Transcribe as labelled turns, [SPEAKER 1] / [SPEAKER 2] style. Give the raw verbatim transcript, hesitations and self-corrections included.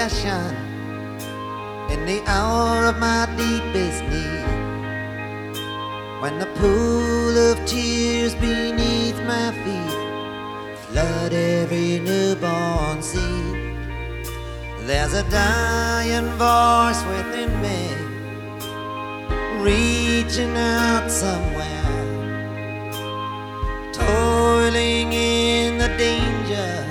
[SPEAKER 1] confession in the hour of my deepest need, when the pool of tears beneath my feet flood every newborn seed. There's a dying voice within me, reaching out somewhere, toiling in the danger